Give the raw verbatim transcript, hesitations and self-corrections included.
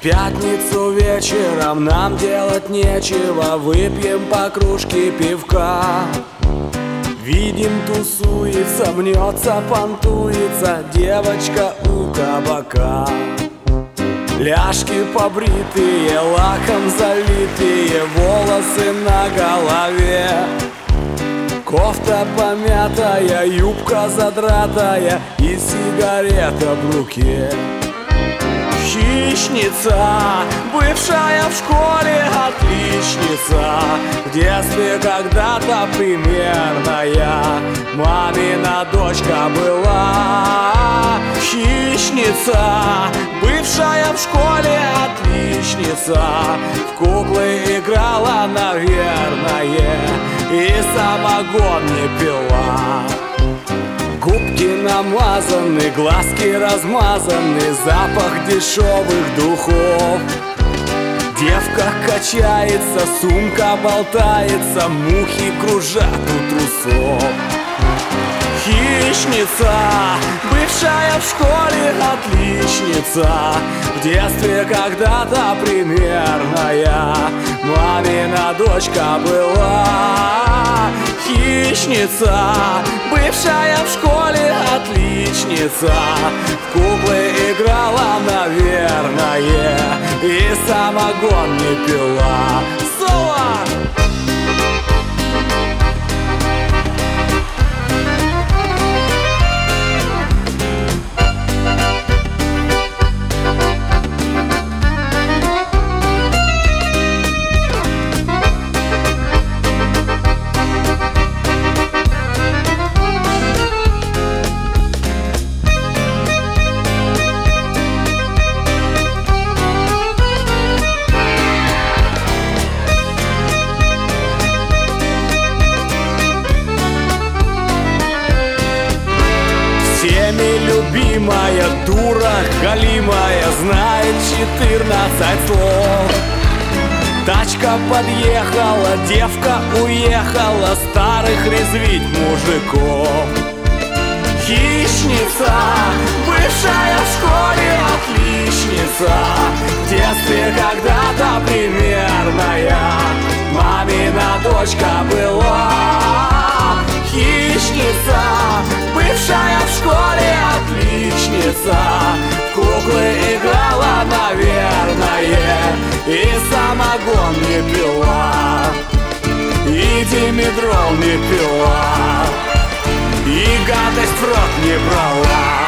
пятницу вечером нам делать нечего, выпьем по кружке пивка. Видим, тусуется, мнется, понтуется девочка у кабака. Ляжки побритые, лаком залитые, волосы на голове. Кофта помятая, юбка задратая и сигарета в руке. Хищница, бывшая в школе отличница, в детстве когда-то примерная мамина дочка была. Хищница, бывшая в школе отличница, в куклы играла, наверное, и самогон не пила. Губки намазаны, глазки размазаны, запах дешевых духов. Девка качается, сумка болтается, мухи кружат у трусов. Хищница, бывшая в школе отличница, в детстве когда-то примерная мамина дочка была. Хищница, бывшая в школе отличница, в куклы играла, наверное, и самогон не пила. Соло! Всеми любимая, дура галимая, знает четырнадцать слов. Тачка подъехала, девка уехала, старых резвить мужиков. Хищница, бывшая в школе отличница, в детстве когда-то примерная мамина дочка была. Хищница, бывшая в школе отличница, в куклы играла, наверное, и самогон не пила, и димедрол не пила, и гадость в рот не брала.